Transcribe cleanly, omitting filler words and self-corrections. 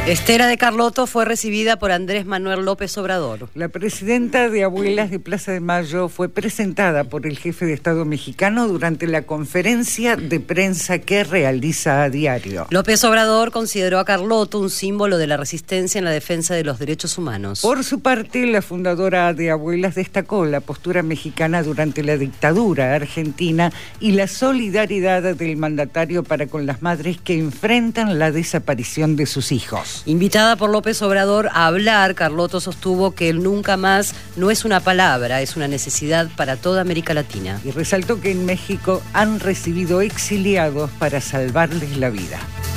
Estela de Carlotto fue recibida por Andrés Manuel López Obrador. La presidenta de Abuelas de Plaza de Mayo fue presentada por el jefe de Estado mexicano durante la conferencia de prensa que realiza a diario. López Obrador consideró a Carlotto un símbolo de la resistencia en la defensa de los derechos humanos. Por su parte, la fundadora de Abuelas destacó la postura mexicana durante la dictadura argentina y la solidaridad del mandatario para con las madres que enfrentan la desaparición de sus hijos. Invitada por López Obrador a hablar, Carlotto sostuvo que el nunca más no es una palabra, es una necesidad para toda América Latina. Y resaltó que en México han recibido exiliados para salvarles la vida.